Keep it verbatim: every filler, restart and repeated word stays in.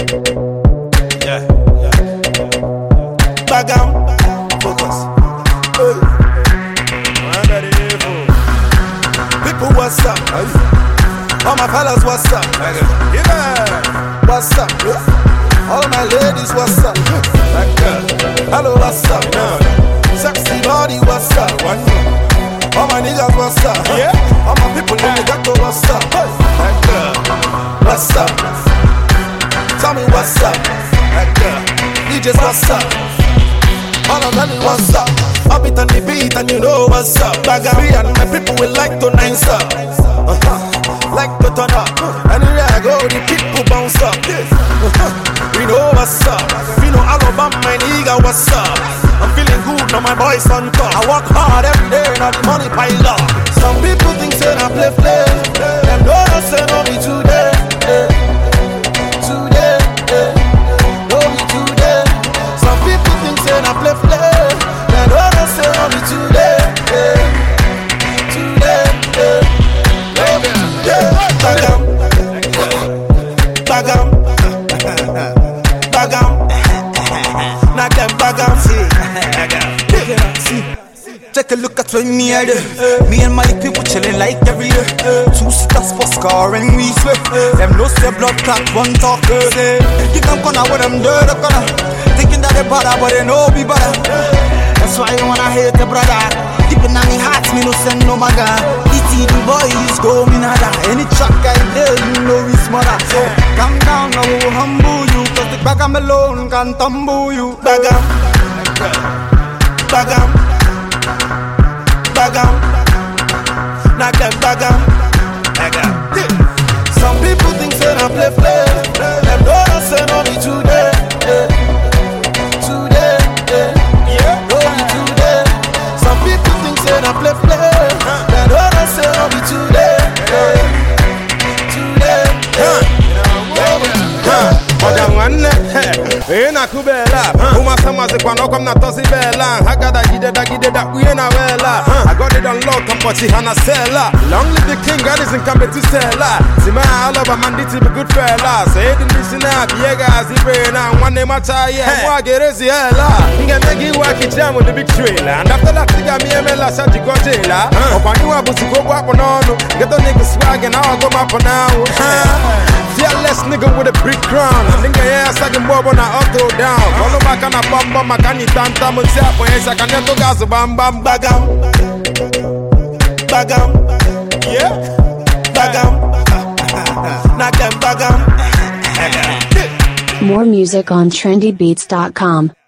Yeah, yeah. Bagam, focus. Hey. People, what's up? All my fellas, what's up? Yeah. What's up? All my ladies, what's up? Hello, what's up? Sexy body, what's up? All my niggas, what's up? Yeah. All my people in the ghetto, what's up? What's up? Tell me what's up? D Js, what's up? All of them, what's up? Up it on the beat and you know what's up. Bagami and my people will like to nice up. Uh-huh. Like to turn up. Anywhere I go, the people bounce up. Uh-huh. We know what's up. We know Alabama, my nigga, what's up? I'm feeling good, now my boys on top. I work hard every day, now the money pile up. Some people think say I play play. Them don't say no me today. Today, no me today. Some people think say I play play. Them don't say no me today. Today, no me today. Bagam, bagam, bagam. Knock them bagam. Take a look at when me are there. Me and my people chilling like every year. Two sitters for scoring we swear. Them no say blood clot one talk. Give them corner with them dirt corner. Thinking that they bother but they know be better. That's why you wanna hate the brother. Deep in my heart me no send no maga. E T the boys go me nada. Any track I play you know we smarter. So calm down I will humble you. Cause the bag I'm alone can tumble you. Bagam, bagam, bagam, knock them bagam, bagam. Some people think say I play play. Them don't say no me today. Today, yeah, no me today. Some people think say I play play. Them don't say no me today. Today, no me today. Ojanwanne, eh na kubela. Uma sama se kwano kom na tosi bela. Hagada gide da gide da uye na wela. I got it on lock and put hana sella. Long live the king, God is in come to sella. Sima all over manditi be good fella. Say the listener, biega zibe na one name ataye. Mwa gerezi hela. Inga negi wa kichamu the big trailer. And after that tiga mi emela shati gotela. Okwaniwa busiko kwa ponono. Get the nigga swag and I'll go map now. Fearless nigga with a big crown. Nigga yeah, second bob on a up throw down. Follow back on a bum bum, I can't stand time and say up when I can never gas bam bam bagam, bagam, yeah, bagam, knock them bagam. More music on trendy beats dot com.